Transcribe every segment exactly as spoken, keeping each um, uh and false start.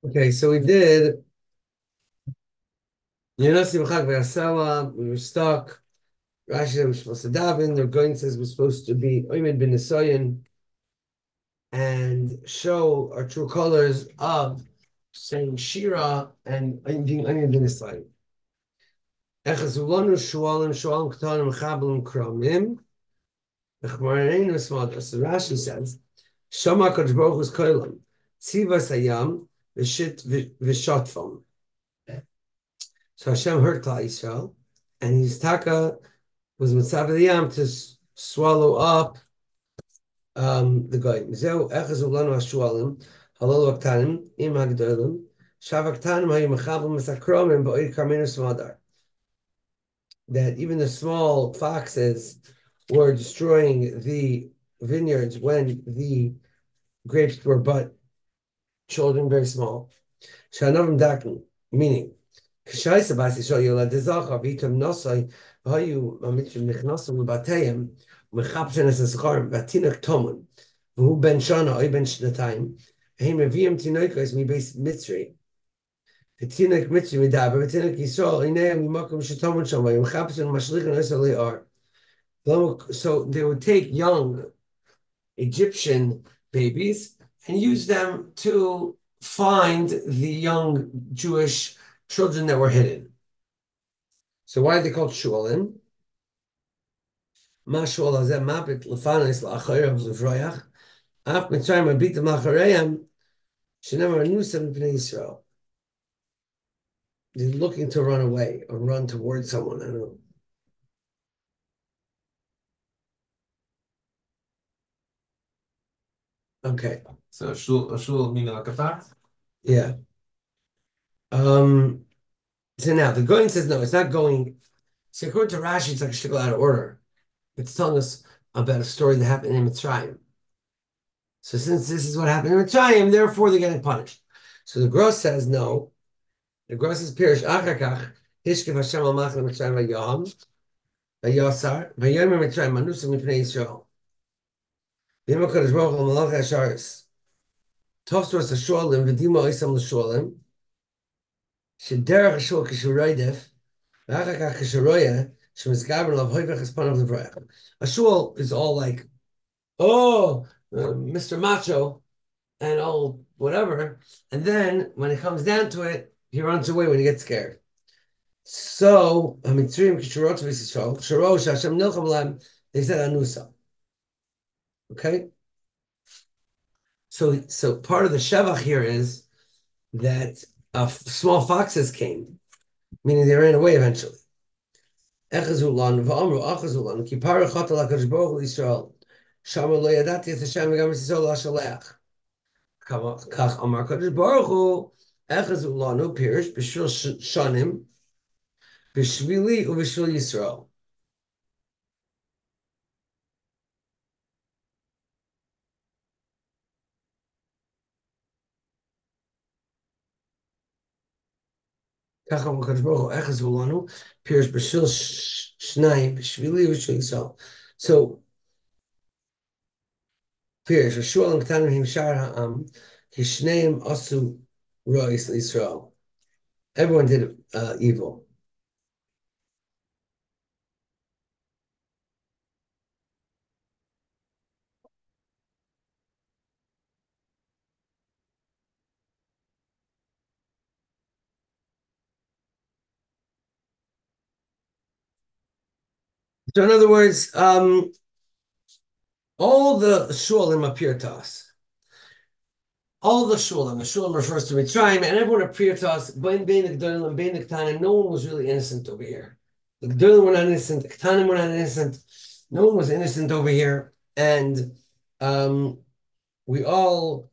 Okay, so we did Yonasim Chag V'Yasela. We were stuck. Rashi said we're supposed to daven. The going says we're supposed to be Oimed bin Nisayan and show our true colors of saying Shira and being Oimed bin Nisayan. Echazulanu Shualim Shualim Ktanim Chabelim Kramim. Echmareinu Smad. So Rashi says Shama Kadosh Baruch Hu's Kolam Tzivas Hayam V'Shit V'Shotfam. So Hashem heard Klal Yisrael, and his taka was mitzvah the yam to s- swallow up um, the goyim. Zeu echaz ulanu hashualim halal vaktanim im hagdolim shavaktanim hayu mechavel misakromim ba'oid karmenus madar. That even the small foxes were destroying the vineyards when the grapes were but children very small. Shanavim dakin, meaning כשהייס הבאס ישראל ילד זכר ואיתם נוסי והיו המצרים נכנסים לבתיהם ומחפשים את הזכרים והתינוק תומן והוא בן שנה או בן שנתיים והם מביאים תינוקות מבית מצרי ותינוק מצרי מדבר ותינוק ישראל הנה ממקום שתומן שם והם מחפשים ומשליכים את ישראל לאור. So they would take young Egyptian babies and use them to find the young Jewish children that were hidden. So why are they called shualim? Ma shual hazeh mabit lefanis la'achayim zuvroyach. Af mitzrayim abitam la'acharayim shenemar nusam b'nei Yisrael. They're looking to run away or run towards someone. I don't know. Okay. So shul shul meaning like a fact? Yeah. Um. So now the going says no. It's not going. So according to Rashi, it's like a shtickle out of order. It's telling us about a story that happened in Mitzrayim. So since this is what happened in Mitzrayim, therefore they're getting punished. So the Gross says no. The Gross is Pirish Achakach Hishkev Hashem al Machal Mitzrayim Vayam Vayasar Vayam Mitzrayim Manusim Mipnei Yisrael V'yim HaKadosh Baruch Hu Malach HaSharis Tofsros HaShualim V'dima Oisam L'Shualim Shederach HaShual Kishuroidef V'achakach Kishuroya Shemizgaber Lav Hoivech Espanav L'Vrayach. A shul is all like, oh, uh, Mister Macho, and all whatever. And then when it comes down to it, he runs away when he gets scared. So, Hamitzrim Kishurot V'Yisrael, Shorosh Hashem Nilcham Lem, they said Anusa. Okay? So, so part of the Shevach here is that uh, small foxes came, meaning they ran away eventually. Echazulan v'amru achazulan ki para chata lakadosh baruch hu Yisrael shama lo yadati es Hashem v'gam es Yisrael la'shalech kach amar kadosh baruch hu echazulanu pirish b'shul shanim b'shvili u'b'shul Yisrael. Kach amar kadosh baruch hu echazulanu pirish b'shul shnayim b'shvili u'b'shul Yisrael. So pirish v'shul k'tanim him shar ha'am ki shneim asu rois l'Yisrael. Everyone did uh, evil. So in other words, um, all the shulim appear to us. All the shulim, the shulim refers to Mitzrayim, and everyone appeared to us. Bein bein the Gdolim, bein the Ketanim. No one was really innocent over here. The Gdolim were not innocent. The Ketanim were not innocent. No one was innocent over here, and um, we all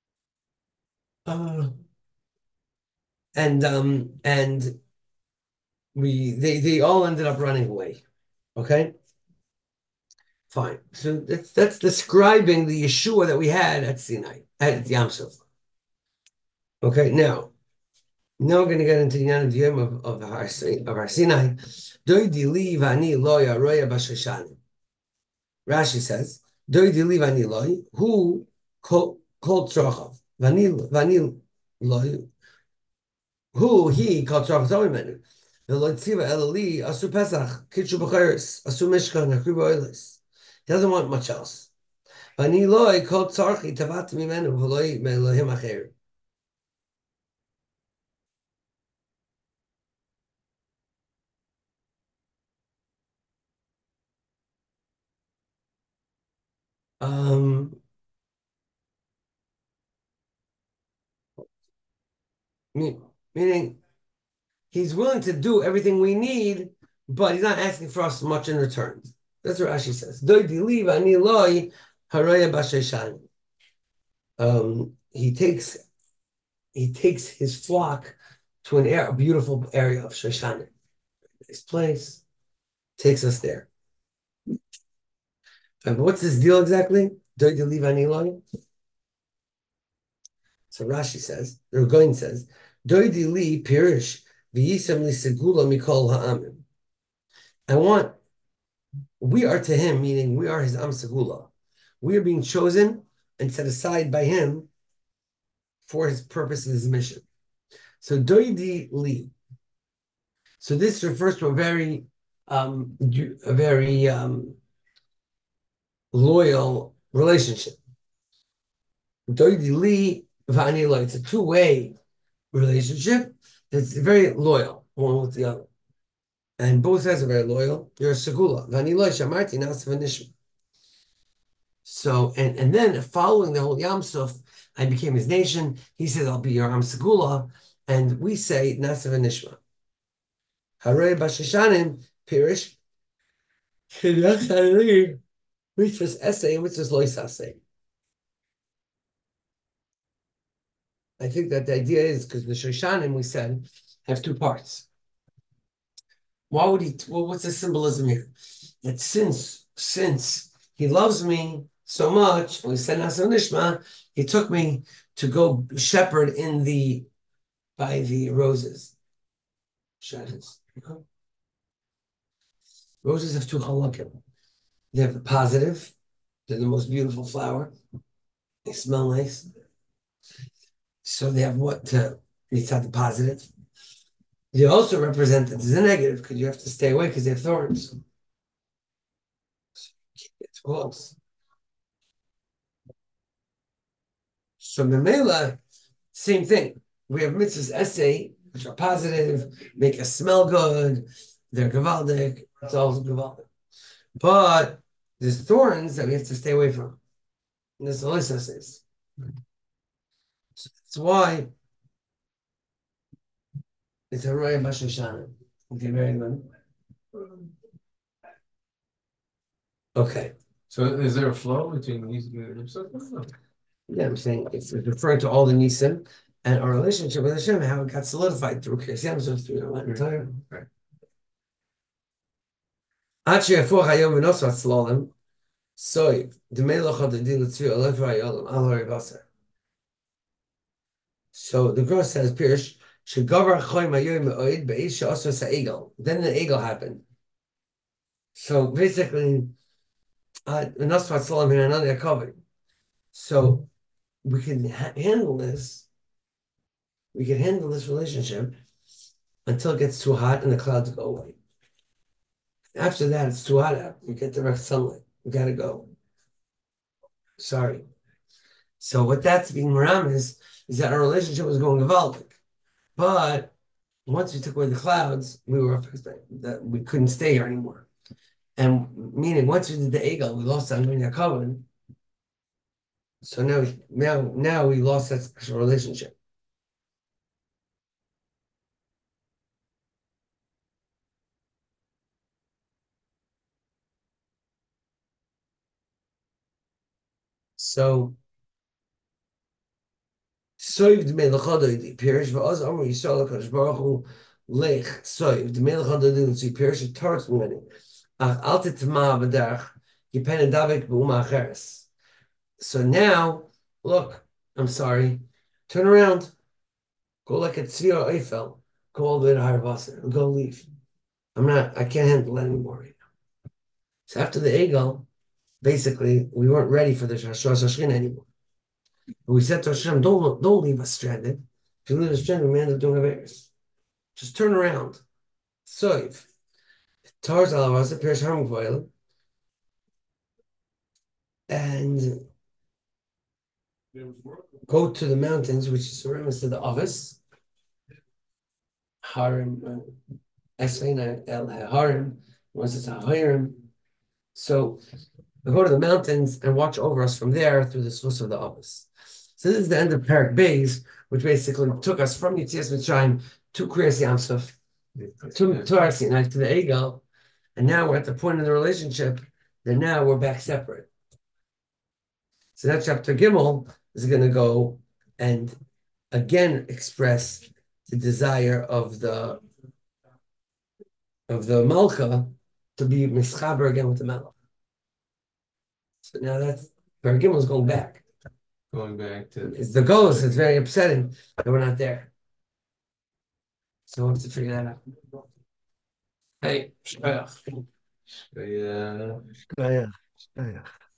uh, and um, and we they they all ended up running away. Okay. Fine. So that's that's describing the Yeshua that we had at Sinai, at Yam Suf. Okay, now, now we're going to get into the Yan Yom of, of, our, of our Sinai. Doidi li vani loya roya b'shashani. Rashi says, Doidi li vani loy, who called tzrochav. Vani, vani Who he called Tzarech Menu. V'lo tziva elali asu Pesach kitchu b'chayris asu mishkan hakriba oilis. He doesn't want much else. V'ani loy called Tzarchi tavat mimenu v'loy me'elohim acher. Um, meaning he's willing to do everything we need, but he's not asking for us much in return. That's what Rashi says. Um, he takes he takes his flock to an air, a beautiful area of Shoshana. This place takes us there. But what's this deal exactly? So Rashi says, or Goin says, Doidi li pirish v'yisem li segula mikol ha'amim. I want, we are to him, meaning we are his am segula. We are being chosen and set aside by him for his purpose and his mission. So Doidi li. So this refers to a very, um, a very um, loyal relationship. Doidi li v'ani lo. It's a two-way relationship. It's very loyal, one with the other. And both sides are very loyal. You're a segula. V'ani lo shamarti na'aseh v'nishma. So, and, and then following the whole Yam Suf, I became his nation. He says, I'll be your Am Segula. And we say, Na'aseh v'nishma. Harei b'sheshanim, pirish, which was essay and which was lois essay. I think that the idea is because the Shoshanim, we said, have two parts. Why would he, well, what's the symbolism here? That since, since he loves me so much, we said Na'aseh v'nishma, he took me to go shepherd in the, by the roses. Shadows. Roses have two halakim. They have the positive, they're the most beautiful flower. They smell nice. So they have what to, it's not the positive. They also represent that there's a negative because you have to stay away because they have thorns. So you can't get too close. So Memela, same thing. We have mitzvahs essay, which are positive, make us smell good, they're gavaldic, it's all gavaldic. But there's thorns that we have to stay away from. And that's all this is. So that's why it's a roya b'shoshanim. Okay, very good. Okay. So is there a flow between these? Yeah, I'm saying it's referring to all the nisim and our relationship with Hashem, how it got solidified through Kriyas Yamsuf, through the Latin time. Actually, for Hayom v'nosvat slalom, so the melech hadadil tzvi alev hayolam al haribasar. So the Gross says, Pirish, shegavar choyim hayoyim me'oid be'esh she'asur sa'egel. Then the egel happened. So basically, v'nosvat slalom in another cover. So we can ha- handle this. We can handle this relationship until it gets too hot and the clouds go away. After that, it's too hot out. You get direct sunlight. We gotta go. Sorry. So what that's being Maram is, is that our relationship was going Gavaldic. But once we took away the clouds, we were that we couldn't stay here anymore. And meaning once we did the Egel, we lost our Angunia covenant. So now, now, now we lost that special relationship. So, Soiv Dmei L'Chadoidi, Pirish V'oz Amr Yisrael HaKadosh Baruch Hu Lech, Soiv Dmei L'Chadoidi L'Tzi Pirish Tarz Meni, Ach Al Titma B'derach, Yipen Davik B'uma Acheres. So now, look, I'm sorry, turn around, go like a Tzvir Eiffel, go all the way to Harvasar, and go leave. I'm not, I can't handle that anymore right now. So after the Egel, basically, we weren't ready for the Rosh Hashanah anymore. But we said to Hashem, don't, don't leave us stranded. If you live in strength, we end up doing Averis. Just turn around. Soiv. Tars alavasa, perish harmkvoil. And go to the mountains, which is surrounded to the office. Harim, Esfena El Harim, once it's a Harim. So we go to the mountains and watch over us from there through the source of the office. So this is the end of Parak Beis, which basically took us from Yitzias Mitzrayim to Kriyas Yamsuf, to, to Har Sinai, to the Egel, and now we're at the point in the relationship that now we're back separate. So that chapter Gimel is going to go and again express the desire of the of the Malcha to be mischaber again with the Melech. So now that's Parak Gimel is going back. Going back to It's the ghost. It's very upsetting that we're not there. So we'll have to figure that out. Hey, shkoyach. yeah. Shkoyach. Shkoyach.